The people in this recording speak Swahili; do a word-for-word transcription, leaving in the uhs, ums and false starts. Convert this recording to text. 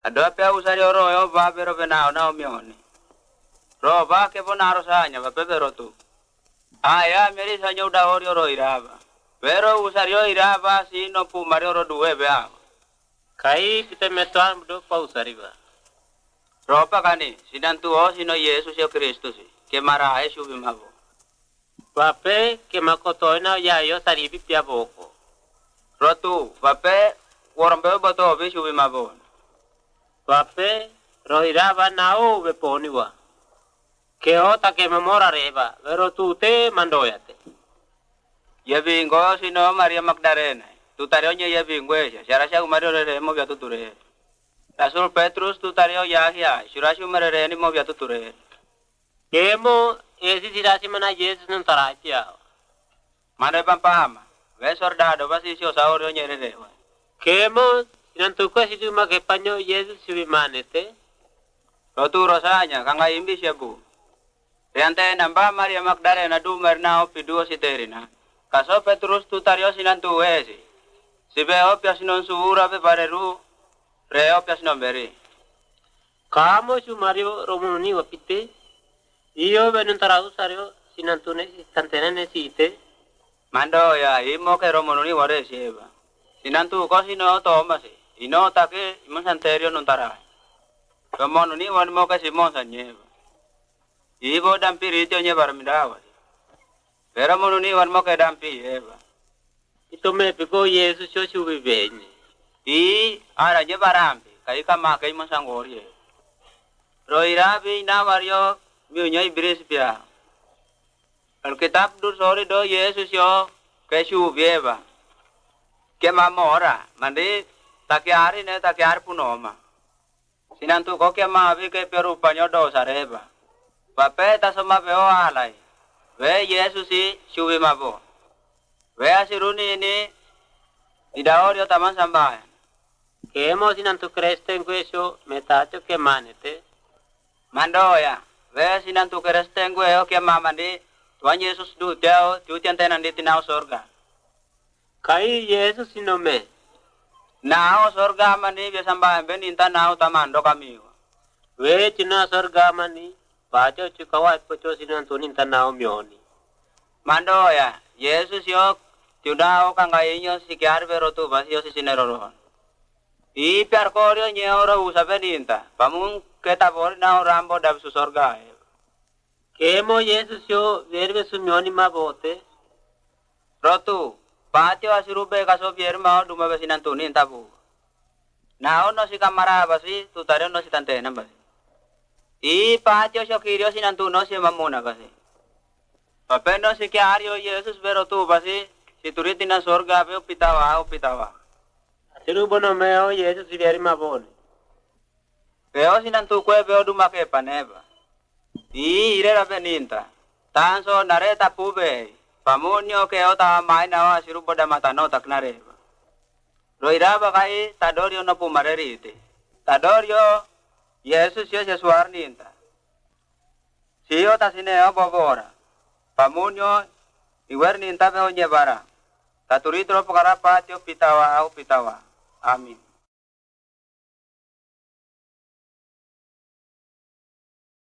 Ado pe usari oro yo ba pero penao na omione. Ro ba ke bonaro sanya ba pero tu. Aya meri sanya udah ori oro iraba. Pero usari yo iraba si no pu mari oro duwe ba. Kai kita metuan do pa usari ba. Ro pa kani sinantu o sino Yesus yo Kristus ke mara Yesu bimabo. Bape ke makotoina ya yo saribi pia boko. Ro tu bape worombe boto bi shubi mabo. Bape rohiraba nao be poniwa. Ke ota ke memora reba, pero tu te mandoyate. Ya bingo sino Maria Magdalena. Tu tario nya ya bingo ya. Syara sya umario re mo biatu ture. Rasul Petrus tu tario ya ya. Syara sya umario ni mo biatu ture. Kemo esi sirasi mana Yesus nun tarapia. Mana pam-pam. Besor dado basi sio saurio nya re. Kemo nantu ko situ make panyo Yesus subimanete. Rotu rosanya kanga imbi siabu. Riante namba Maria Magdalena du merna opi duo siterina. Kaso Petrus tu tario sinantu esi. Sibe opia sinon suura pe pareru. Re opia sinon beri. Kamo su Mario Romuni wapite. Iyo benun tarau sario sinantune tantene site. Mando ya imo ke Romonuni ware sieba. Sinantu ko sino to masi. Ino take imon santerio non tarai. Romonuni wan mo ke simon sanyeba. Ibo dampi rito nya barmidawa. Pero monuni wan mo ke dampi eba. Ito me piko Yesus yo subi benye. I ara je barampi kai kama kai masangori. Roirabi na wario miunya ibris pia. Alkitab dur sori do Yesus yo ke subi eba. Ke mamora mandi takiari ne takiar punoma. Sinantu ko ke mavi ke perupanyo do sareba. Bape ta sama beo alai. We Yesus si subi mabo. We asiruni ini idaorio taman sambayan. Kemo sinantu Kristen queso metacho ke manete. Mandoya. We sinantu Kristen gue o ke mamandi Tuhan Yesus du teo tu tiantenan di tinau sorga. Kai Yesus sinome. Nao sorga mani be sambayan ben inta nao tamando kami. We tina sorga mani. Baca cukawa poco sinantu ninta nao mioni. Mandoya. Yesus yo tiudao kangainya sikiar berotu basi yo sisinero. I piar korio nyeoro usabe dinta. Pamun ketabor na rambo dab su sorga. Kemo Yesus yo verbe su mioni mabote. Rotu. Patio asirube kaso bier mau duma besinantu ninta bu. Nao no si kamara basi tutario no si tantena basi. I patio sio kirio sinantu no si mamuna basi. Papeno si kiario Yesus berotu basi si turitina sorga be pitawa o pitawa. Siru bono meo Yesus vieri mabone. Peo sinantu kue beo duma ke paneba. I ire rabe ninta. Tanso nareta pube. Pamunyo ke ota mai nawa siru boda mata no tak nareba. Roiraba kai tadorio no pumarerite. Tadorio Yesus yo sesuar ninta. Siyo tasineo bobora. Pamunyo iwer ninta peo nyebara. Taturitro pokarapa tio pitawa au pitawa. Amin.